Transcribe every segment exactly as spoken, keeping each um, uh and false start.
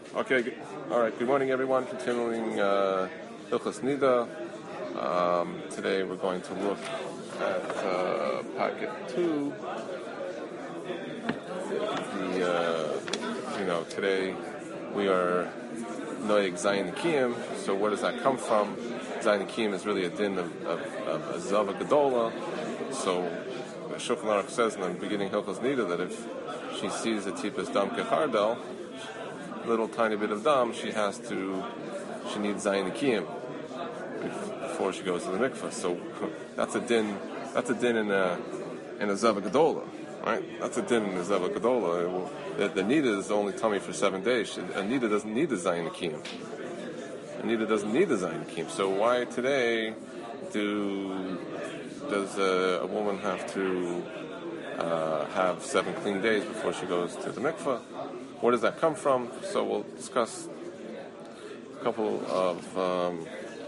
Okay, good. All right. Good morning, everyone. Continuing uh, Hilchos Nida. Um, today we're going to look at uh, packet two. The uh, you know today we are Noeg Zayin Kiyim. So where does that come from? Zayin Kiyim is really a din of, of, of a Zava Gedola. So the Shulchan Aruch says in the beginning Hilchos Nida that if she sees a tipas dam kechardel, little tiny bit of dam, she has to, she needs Zayin Kiyim before she goes to the mikvah. So that's a din, that's a din in a in a Zava Gedola, right? That's a din in a Zava Gedola. The, the Nida is only tummy for seven days. A Nida doesn't need the Zayin Kiyim. A Nida doesn't need the Zayin Kiyim. So why today do does a, a woman have to uh, have seven clean days before she goes to the mikvah? Where does that come from? So we'll discuss a couple of um,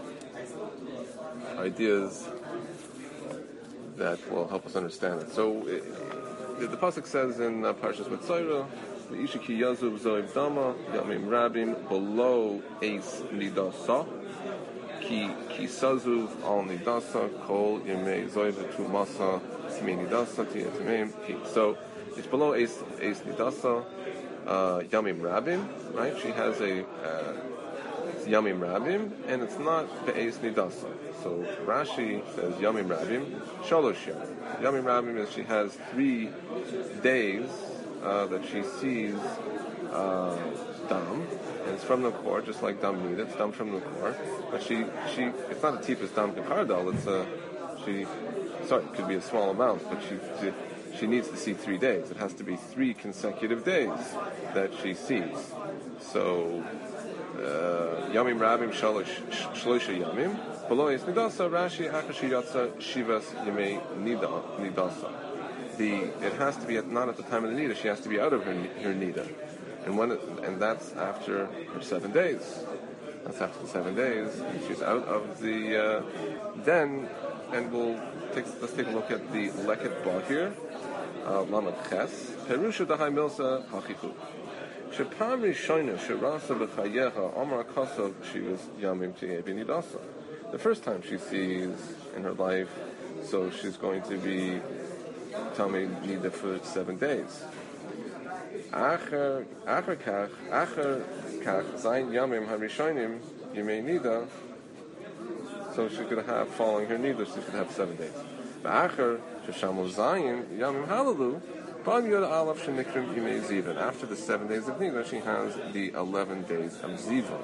ideas that will help us understand it. So it, the, the pasuk says in uh, Parshas Metzora, "Isha ki yazuv zoiv dama yamim rabim below eis nidasa ki ki sazuv al nidasa kol yemei zoiv tumasa mi nidasa tiyatimim ki." So it's below eis eis nidasa. Uh, Yamim Rabim, right? She has a uh, it's Yamim Rabim, and it's not Be'ez Nidasa. So Rashi says Yamim Rabim, Shalosh Yamim. Yamim Rabim is she has three days uh, that she sees uh, Dam, and it's from the core, just like Dam Nida, it's Dam from the core. But she, she, it's not a Tifas Dam Kekardal, it's a, she, sorry, it could be a small amount, but she, she She needs to see three days. It has to be three consecutive days that she sees. So, Yamim Rabim Shlosha Yamim. Below is Nidasa Rashi Akashi Yatsa Shivas Yamei Nidasa. The it has to be at, not at the time of the Nida. She has to be out of her her Nida, and when it, and that's after her seven days. That's after the seven days. She's out of the uh, then, and we'll take let's take a look at the Leket Bar here. Lamed Ches, Perusha Dahai Milsa Hachiku. Shepam Rishoina Shirasa B'Chayecha Amar Kosov Shivas Yamim Tiyebi Nidasa. The first time she sees in her life, so she's going to be Tami Nida for seven days. Acher Acher Kach Acher Kach Zayin Yamim Harishonim Yemei Nida. So she could have following her Nida, she could have seven days. Acher Sheshamu Zayin Yamim Halalu Ban Yod Aleph Shenikrim Yimei Ziva. And after the seven days of Nida, she has the eleven days of Ziva.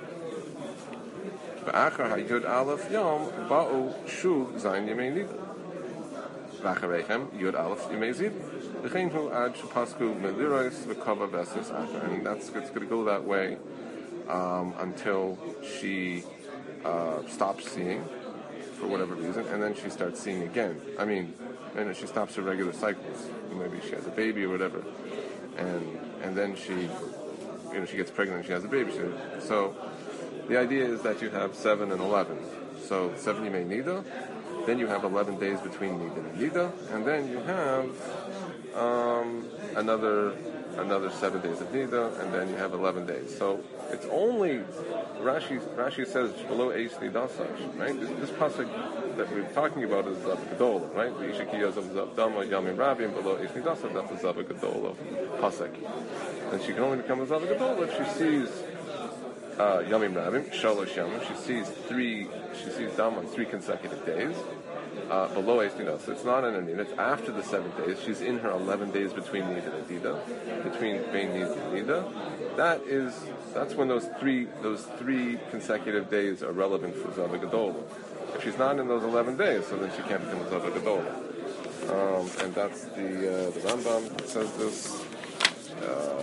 Acher HaYod Aleph Yom Ba'u Shuv Zayin Yimei Nida. Vacharechem Yod Aleph Yimei Ziva. V'chein Hu Ad Shepasku Melirois V'Kava Vesis Acher. And that's it's going to go that way um, until she uh, stops seeing, for whatever reason, and then she starts seeing again. I mean, you know, she stops her regular cycles. Maybe she has a baby or whatever, and and then she, you know, she gets pregnant and she has a baby. So the idea is that you have seven and eleven. So seven you may nida, then you have eleven days between nida and nida, and then you have um, another another seven days of nida, and then you have eleven days. So it's only Rashi. Rashi says below eis nidasa, right? This, this pasuk that we're talking about is Zava Gedola, right? The Ishakiyas of Dama Yamim Rabim below eis nidasa. That's the Zava Gedola pasuk, and she can only become a Zava Gedola if she sees uh, Yamim Rabim Shalosh Yamim. She sees three. She sees Dama on three consecutive days. Uh, below eis nidasa. So it's not in her nida. It's after the seven days. She's in her eleven days between nida and nida, between bein nida and nida. That is. That's when those three those three consecutive days are relevant for Zava Gedola. If she's not in those eleven days, so then she can't become a Zava Gedola. Um, and that's the uh, the Rambam says this. Uh,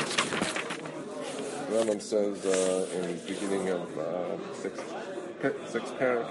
the Rambam says uh, in the beginning of uh, sixth sixth parak.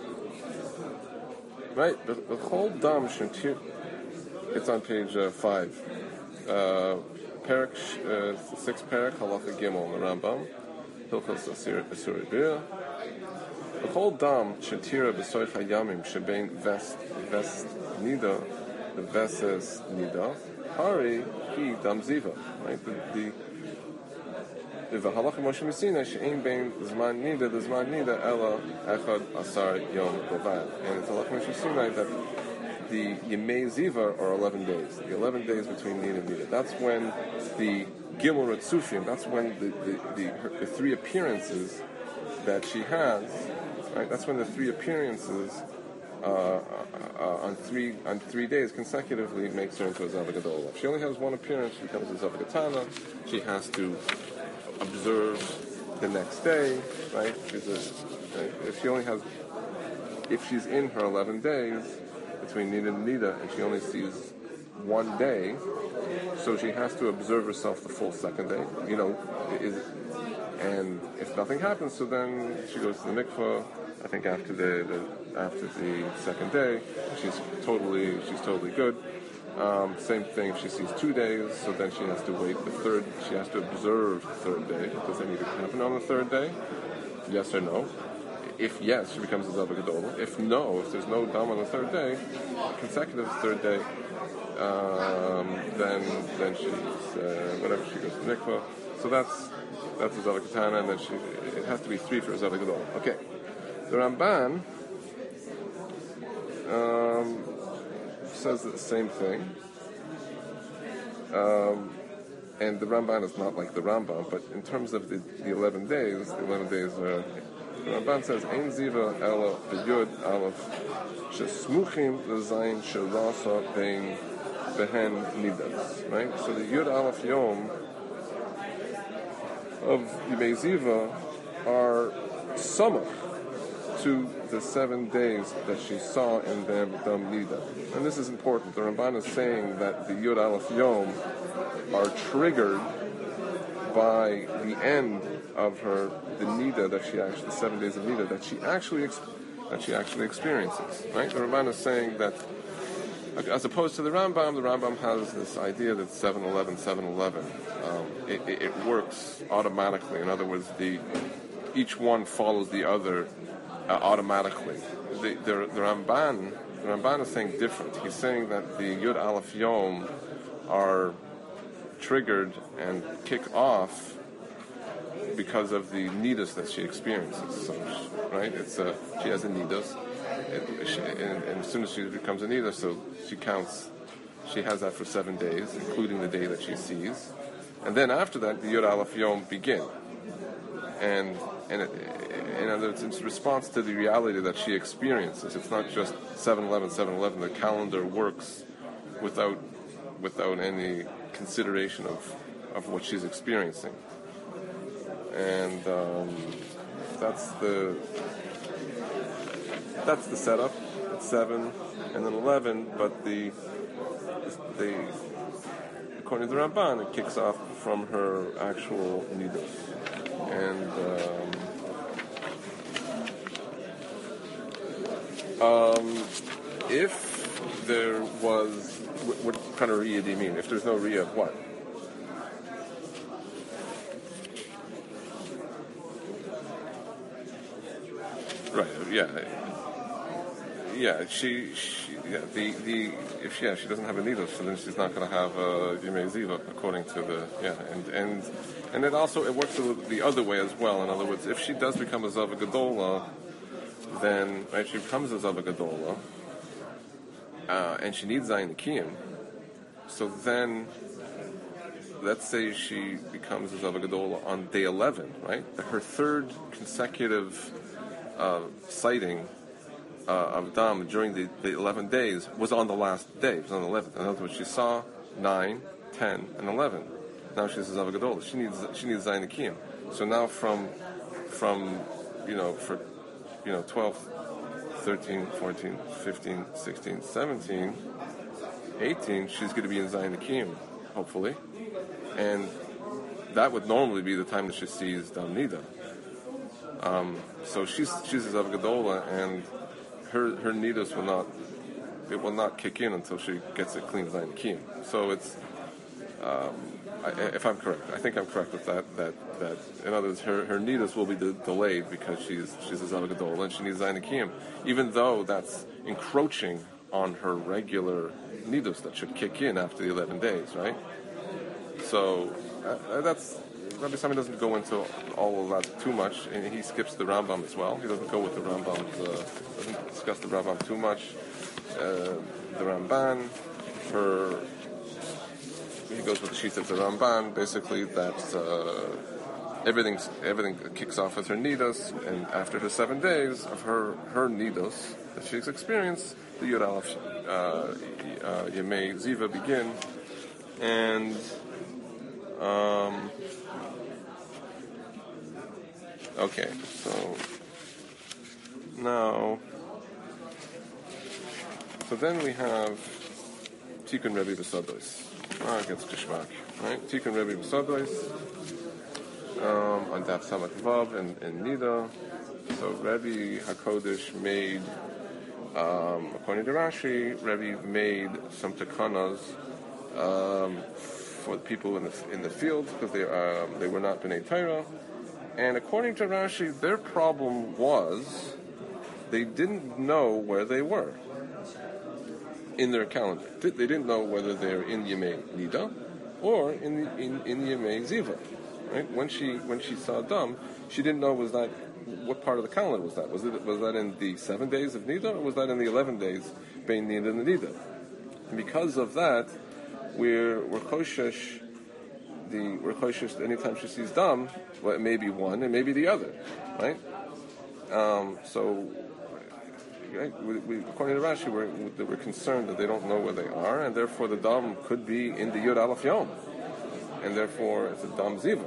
Right, the, the whole dam shentir. It's on page uh, five. Uh, Parak, uh, six parak, halacha gimel, the Rambam, Hilchos Asuri Bira. The whole dam shetira b'soich hayamim shebein vest vest nida, the veses nida, hari he dam ziva. Right, the, the If the halacha Moshe Messina she'ein bein zman nida, the zman nida ella echad asar yom bavad, and it's halacha Moshe Messina that the Yemei Ziva are eleven days. The eleven days between nida and nida. That's when the Gimel Ritzufim. That's when the the, the, her, the three appearances that she has. Right. That's when the three appearances uh, uh, uh, on three on three days consecutively makes her into a Zava Gedola. If she only has one appearance, she becomes a Zava Getana. She has to observe the next day, right? She's a, right? If she only has, if she's in her eleven days between Nida and Nida, and she only sees one day, so she has to observe herself the full second day. You know, is, and if nothing happens, so then she goes to the mikvah. I think after the, the after the second day, she's totally she's totally good. Um, same thing, if she sees two days, so then she has to wait the third, she has to observe the third day. Does anything happen on the third day? Yes or no? If yes, she becomes a Zava Gedola. If no, if there's no Dam on the third day, consecutive third day, um, then then she's, uh, whenever she goes to the mikvah. So that's that's a Zava Ketana, and then she, it has to be three for a Zava Gedola. Okay. The Ramban um, says the same thing, um, and the Ramban is not like the Rambam, but in terms of the, the eleven days, the eleven days are, the Ramban says, Ein ziva ela b'yud aleph shesmuchim l'zayin sherasa bein behen nidas, right? So the yud aleph yom of Yemei Ziva are samach to the seven days that she saw in the Dam Nida. And this is important. The Ramban is saying that the Yud Aleph Yom are triggered by the end of her, the Nida that she actually, the seven days of Nida that she actually ex- that she actually experiences. Right? The Ramban is saying that, as opposed to the Rambam, the Rambam has this idea that seven eleven, seven eleven, um, it, it, it works automatically. In other words, the each one follows the other Uh, automatically. The, the, the Ramban, the Ramban is saying different. He's saying that the Yud Aleph Yom are triggered and kick off because of the nidus that she experiences. So, right? It's a, she has a nidus, it, she, and, and as soon as she becomes a nidus, so she counts. She has that for seven days, including the day that she sees, and then after that, the Yud Aleph Yom begin, and and it. In other words, it's response to the reality that she experiences. It's not just seven eleven, seven eleven. The calendar works without without any consideration of, of what she's experiencing. And um, that's the that's the setup. It's seven and then eleven, but the the according to the Ramban, it kicks off from her actual nidus. And um, Um, if there was, what, what kind of riyah do you mean? If there's no riyah of what? Right. Yeah. Yeah. She. she yeah. The. The. If yeah, she doesn't have a needle, so then she's not going to have a Yemei Ziva, according to the. Yeah. And and and it also it works the other way as well. In other words, if she does become a Zava Gedola, then right, she becomes a Zava Gedola, uh, and she needs Zayin Kiyim. So then, let's say she becomes a Zava Gedola on day eleven, right? Her third consecutive uh, sighting uh, of Dam during the, the eleven days was on the last day. It was on the eleventh. In other words, she saw nine, ten, and eleven. Now she's a Zava Gedola. She needs she needs Zayin Kiyim. So now from from you know for you know, twelve, thirteen, fourteen, fifteen, sixteen, seventeen, eighteen, she's going to be in Zayin Kiyim, hopefully. And that would normally be the time that she sees Dam Nida. Um, so she's she's a Zava Gedola, and her her nidus will not it will not kick in until she gets a clean Zayin Kiyim. So it's um, I, if I'm correct, I think I'm correct with that. That that in other words, her her nidus will be de- delayed because she's she's a Zava Gedola and she needs Zayin Kiyim, even though that's encroaching on her regular nidus that should kick in after the eleven days, right? So uh, that's Rabbi Sami doesn't go into all of that too much, and he skips the Rambam as well. He doesn't go with the Rambam, uh, doesn't discuss the Rambam too much. Uh, the Ramban, her, he goes with the sheets of the Ramban, basically that uh, everything everything kicks off with her nidos, and after her seven days of her her nidos that she's experienced, the Yud Aleph uh, uh, Yemei Ziva begin, and um, okay, so now, so then we have Tikkun Rebbe B'Sados. Ah, it gets Kishmak, right? Tikkun Rebbe B'Sados um, on Daf Samak Vav and, and Nida. So Rebbe HaKodesh made, um, according to Rashi, Rebbe made some takanas um, for the people in the in the field because they um, they were not B'nai Torah. And according to Rashi, their problem was they didn't know where they were in their calendar. They didn't know whether they're in Yemei Nida or in the, in, in Yemei Ziva. Right? When she when she saw Dam, she didn't know was that what part of the calendar was that. Was it was that in the seven days of Nida or was that in the eleven days Bein Nida and Nida? And because of that, we're we're koshesh. The we're koshesh anytime she sees Dam, well, it may be one and maybe the other, right? Um, so. Right? We, we, according to Rashi, we're, we're concerned that they don't know where they are, and therefore the Dam could be in the Yud Aleph Yom, and therefore it's a Dam Ziva.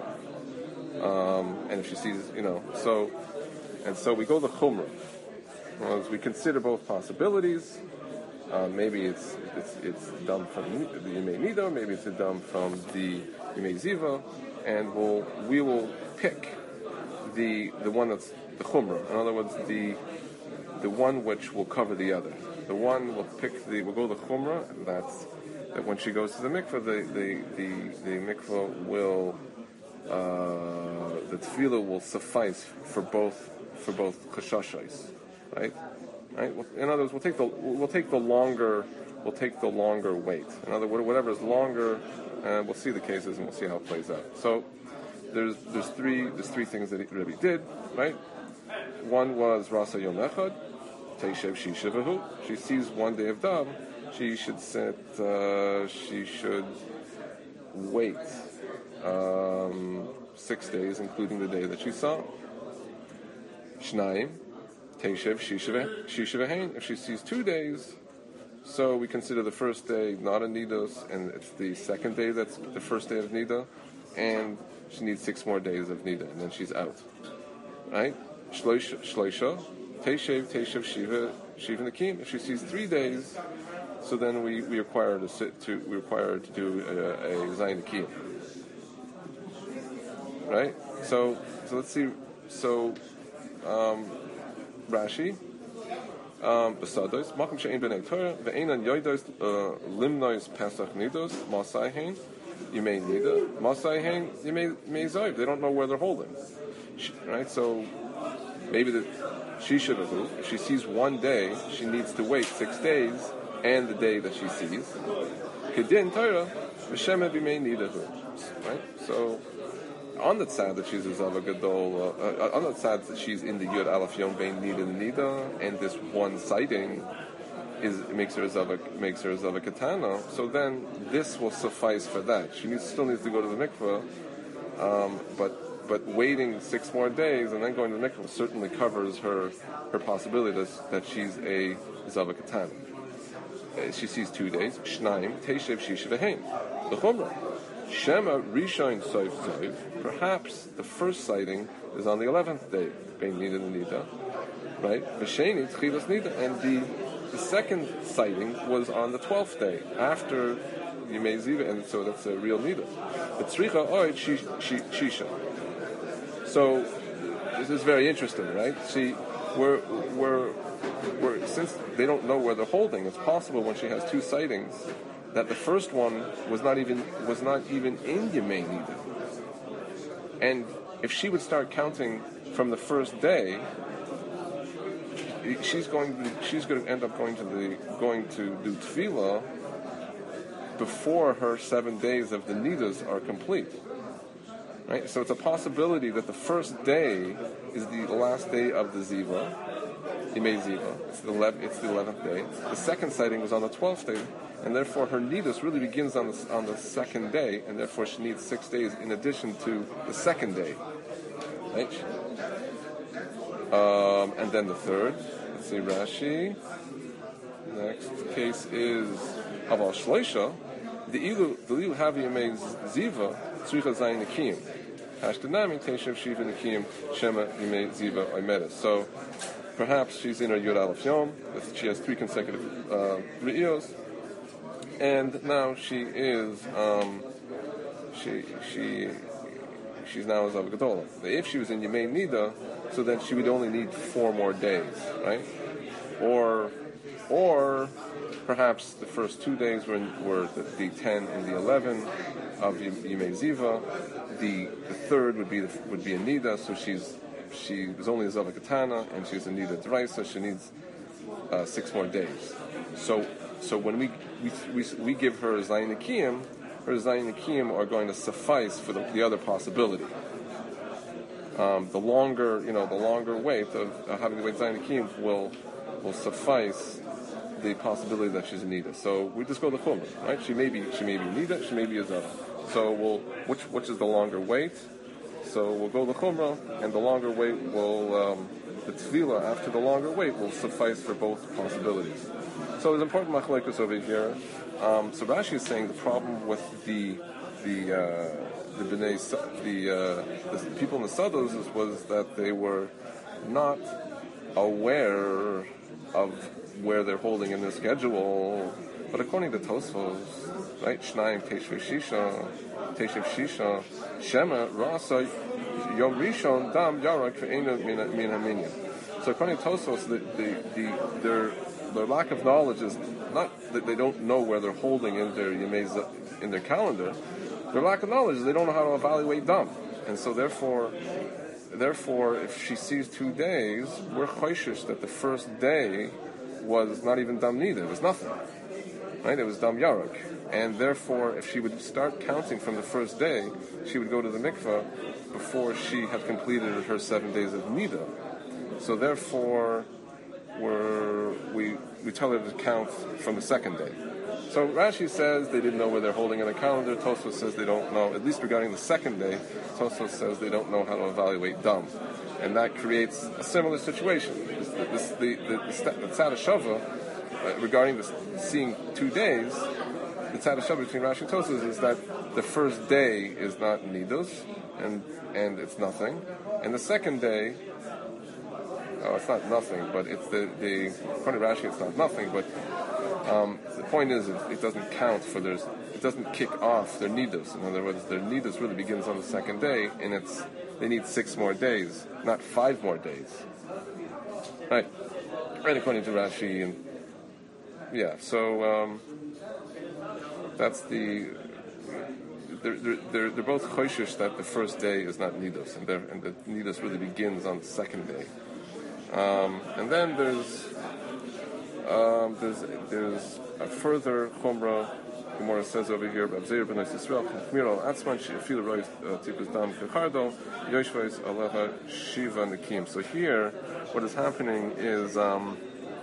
Um, and if she sees, you know, so, and so we go to Chumrah. Well, as we consider both possibilities, uh, maybe it's it's it's Dam from the Yemei Nida, maybe it's a Dam from the Yemei Ziva, and we'll we will pick the the one that's the Chumrah. In other words, the the one which will cover the other. The one will pick the, we'll go to the Chumrah, and that's, that when she goes to the mikveh, the, the, the, the mikveh will, uh, the tefillah will suffice for both, for both chashashais, right? Right? In other words, we'll take the, we'll take the longer, we'll take the longer wait. In other words, whatever is longer, and we'll see the cases and we'll see how it plays out. So, there's, there's three, there's three things that he really did, right? One was Rasa Yom Echad, Teishev Shishivahu. She sees one day of Dam, she should sit, uh, she should wait um, six days, including the day that she saw. Shnayim, Teishev Shishivahain. If she sees two days, so we consider the first day not a Nidos, and it's the second day that's the first day of Nida, and she needs six more days of Nida, and then she's out. Right? Shloisha, Teishev, Teishev, Shiva, Shiva Nakim. If she sees three days, so then we, we require her to sit to we require her to do a, a Zayin Nakim. Right? So so let's see. So um, Rashi, Besados, Makom She'ein B'nei Torah, Ve'enan Yoidos Limnois Pesach Nidos, Masai Hein, Yemei Nida, Masai Hein, Yemei Zoiv. They don't know where they're holding. Right? So maybe the she should have moved. If she sees one day, she needs to wait six days and the day that she sees. Kedin Torah, V'shema b'mei nidahu. Right? So, on the side that she's a Zava Gadol, uh, uh, on the side that she's in the Yud Aleph Yom Bein Nida and Nida, and this one sighting is makes her a Zava makes her a Zava Katana. So then this will suffice for that. She needs, still needs to go to the mikveh, um, but. But waiting six more days and then going to the mikveh certainly covers her her possibility that, that she's a Zava Katan. Uh, she sees two days. Shnaim, Teishev, Shishivahain. The Chumrah. Shema, Rishon, Soif, Soif. Perhaps the first sighting is on the eleventh day. Bein Nida and Nida. Right? V'sheni, Tchilas Nida. And the, the second sighting was on the twelfth day, after Yemei Ziva, and so that's a real Nida. But Tzricha Oid, Shisha. So this is very interesting, right? See, we're, we're, we're, since they don't know where they're holding, it's possible when she has two sightings that the first one was not even was not even in Yemei Nida. And if she would start counting from the first day, she's going to, she's going to end up going to the going to do tefillah before her seven days of the nidas are complete. right? So it's a possibility that the first day is the last day of the Ziva, Yimei Ziva. It's the eleventh, it's the eleventh day. The second sighting was on the twelfth day, and therefore her nidus really begins on the on the second day, and therefore she needs six days in addition to the second day, right? Um, and then the third. Let's see, Rashi. Next case is Aval Shloisha. The ilu the ilu havi yimei ziva tzricha zayin nikiyim. Hashtanami teshav shiva nikiyim shema yimei ziva oimedes. So perhaps she's in her Yud Aleph Yom. She has three consecutive uh, re'ios, and now she is um, she she she's now a Zav Gedola. If she was in Yimei Nida, so then she would only need four more days, right? Or or perhaps the first two days were, were the, the ten and the eleven of Yimei Ziva. The the third would be the, would be a Nida, so she's she was only a Zava Katana and she's a Nida Drai, so she needs uh, six more days. So so when we we we, we give her Zayin Nikiyim, her Zayin Nikiyim are going to suffice for the, the other possibility. Um, the longer you know the longer wait of uh, having to wait Zayin Nikiyim will will suffice the possibility that she's a Nida. So we just go to Chumrah, right? She may be she may be Nida, she may be a Zava. So we'll which which is the longer wait? So we'll go to Chumrah, and the longer wait will um, the Tefillah after the longer wait will suffice for both possibilities. So there's important machlokes over here. Um, so Rashi is saying the problem with the the uh, the bnei the, uh, the people in the Sados was that they were not aware of where they're holding in their schedule. But according to Tosfos, right, Shnayim Teshev Shisha, Teshev Shisha, Shema Rasa Yom Rishon Dam Yarak Ve'ena Min HaMinyan. So according to Tosfos, the, the, the, their their lack of knowledge is not that they don't know where they're holding in their Yemei in their calendar. Their lack of knowledge is they don't know how to evaluate Dam, and so therefore. Therefore, if she sees two days, we're choishish that the first day was not even Dam Nida, it was nothing. Right? It was Dam Yarok. And therefore, if she would start counting from the first day, she would go to the mikveh before she had completed her seven days of Nida. So therefore, we're, we we tell her to count from the second day. So Rashi says they didn't know where they're holding in a calendar. Tosfos says they don't know, at least regarding the second day, Tosfos says they don't know how to evaluate Dam. And that creates a similar situation. This, this, the the, the, the Tzad Shava, uh, regarding this, seeing two days, the Tzad Shava between Rashi and Tosfos is that the first day is not Nidos, and and it's nothing. And the second day, oh, it's not nothing, but it's the, the according to Rashi, it's not nothing, but Um, the point is, it, it doesn't count for their, it doesn't kick off their nidus. In other words, their nidus really begins on the second day, and it's they need six more days, not five more days. Right, right. According to Rashi, and yeah, so um, that's the. They're, they're, they're both choishish that the first day is not nidus, and, and the nidus really begins on the second day. Um, and then there's. Um, there's there's a further chumrah. Gemara says over here, "Abzeir b'nei Yisrael chmiro atzman she'afilu rois tipus dam kechardo yoshvais alecha shiva nikim." So here, what is happening is um,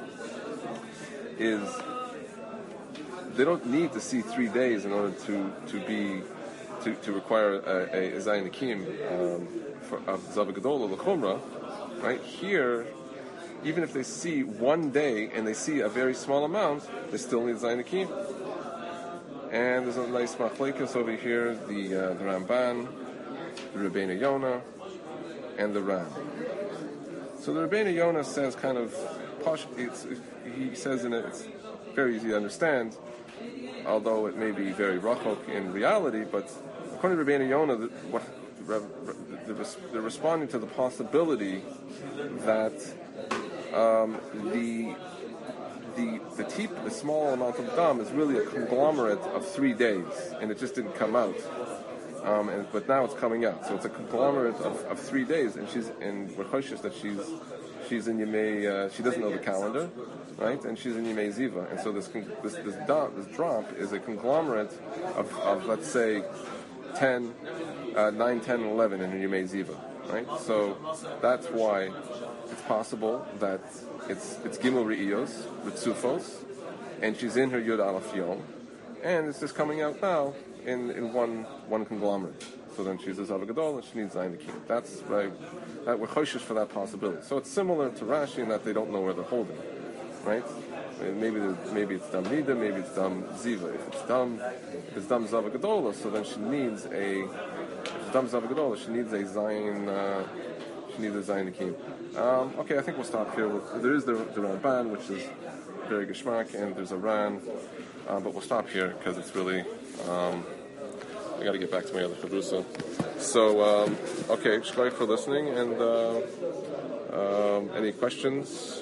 is they don't need to see three days in order to to be to, to require a, a zayin nikim um, for of Zav Gedola l'chumrah. Right here. Even if they see one day and they see a very small amount, they still need Zayin Nikiyim. And there's a nice machlekes over here, the uh, the Ramban, the Rebbeinu Yonah, and the Ram. So the Rebbeinu Yonah says kind of, posh, it's, he says in it, it's very easy to understand, although it may be very rachok in reality, but according to Rebbeinu Yonah, the, what, they're responding to the possibility that Um, the the the teep, the small amount of dam is really a conglomerate of three days, and it just didn't come out. Um, and, but now it's coming out, so it's a conglomerate of, of three days, and she's in we're cautious that she's she's in Yemei. Uh, she doesn't know the calendar, right? And she's in Yemei Ziva, and so this this this, dam, this drop is a conglomerate of, of let's say ten uh, nine, ten, and eleven in her Yumei Ziva, right? So that's why it's possible that it's it's Gimel Re'iyos, Ritzufos, and she's in her Yud Aleph Yom, and it's just coming out now in, in one one conglomerate. So then she's a Zav Gadol and she needs Zayin Nekim. That's right. That we're choshish for that possibility. So it's similar to Rashi in that they don't know where they're holding, right? Maybe maybe it's Dam Nida, maybe it's Dam Ziva. If it's Dam, if it's Dam Zav Gadola, so then she needs a. If it's Dam Zav Gadola, she needs a Zayin. Uh, she needs a Zayin Nekim. Um, okay, I think we'll stop here. There is the, the Ramban, which is very geschmack, and there's a Ran, uh, but we'll stop here because it's really. Um, I got to get back to my other Chavrusa. So, um, okay, shkoyach for listening, and uh, um, any questions?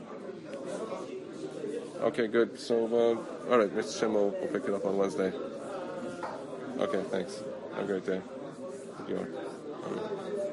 Okay, good. So, uh, all right, Mister Shem will we'll pick it up on Wednesday. Okay, thanks. Have a great day. Good you are.